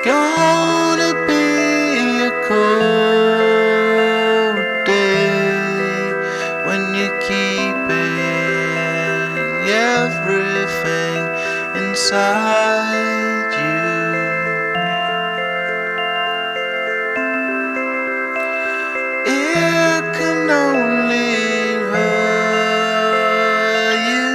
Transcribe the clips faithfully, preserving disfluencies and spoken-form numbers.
Gonna be a cold day when you're keeping everything inside you. It can only hurt you.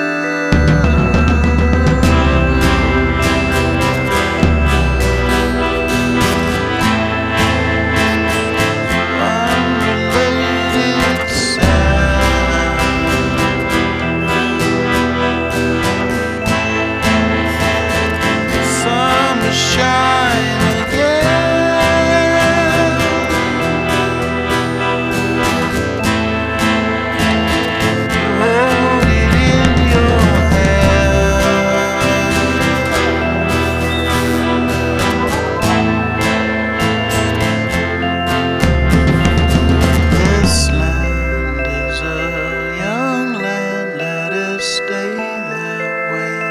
Stay that way.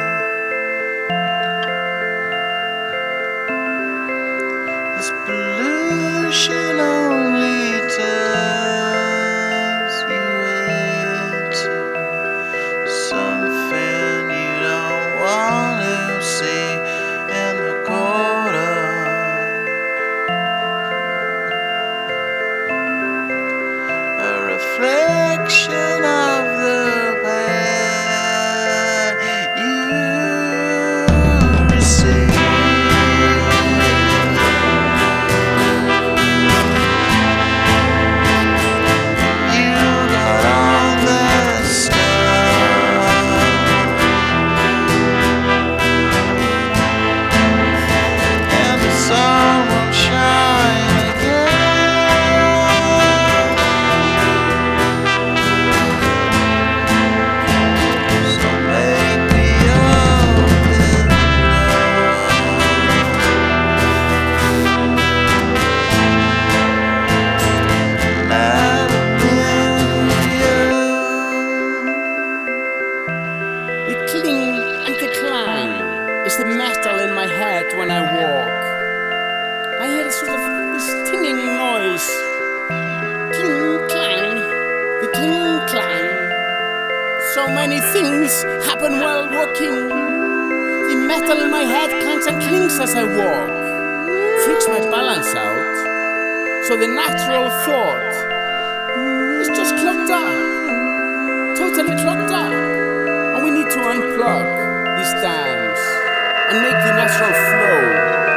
This pollution only turns you into something you don't want to see in the corner. A reflection of the It's the metal in my head when I walk. I hear a sort of this stinging noise. Cling, clang, the cling, clang. So many things happen while walking. The metal in my head clangs and clings as I walk. Freaks my balance out. So the natural thought is just clogged up. Totally clogged up. And we need to unplug these dams and make the natural flow.